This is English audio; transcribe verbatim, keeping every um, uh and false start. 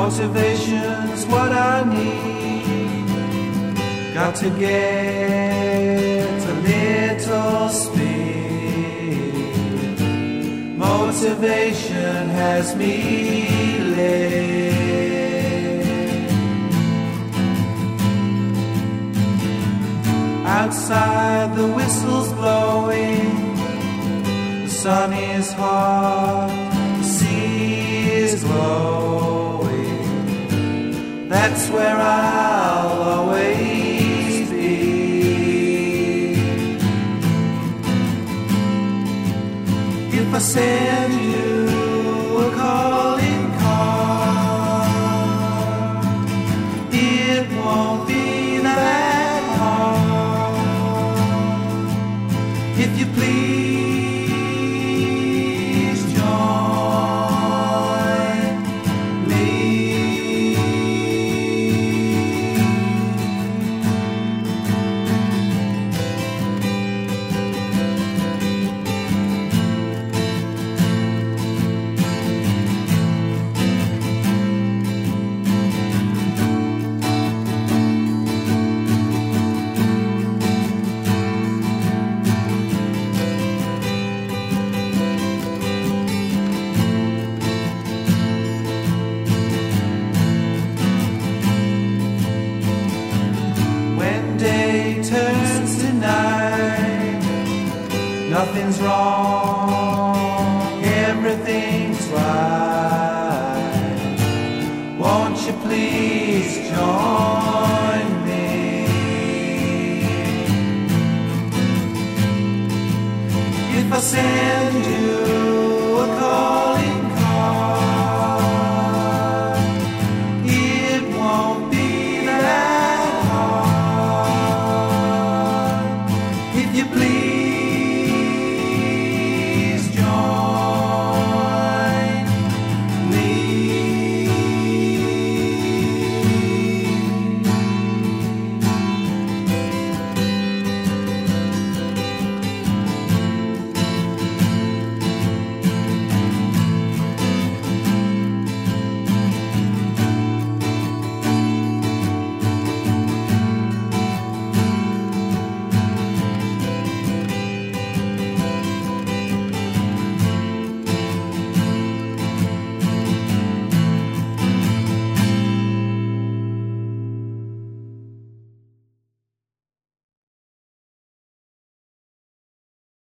Motivation's what I need. Got to get a little speed. Motivation has me late. Outside the whistle's blowing, the sun is hot, the sea is glowing. That's where I'll always be. If I send you a calling card, it won't be that hard. If you please join me. Turns to night, nothing's wrong, everything's right. Won't you please join me? If I send you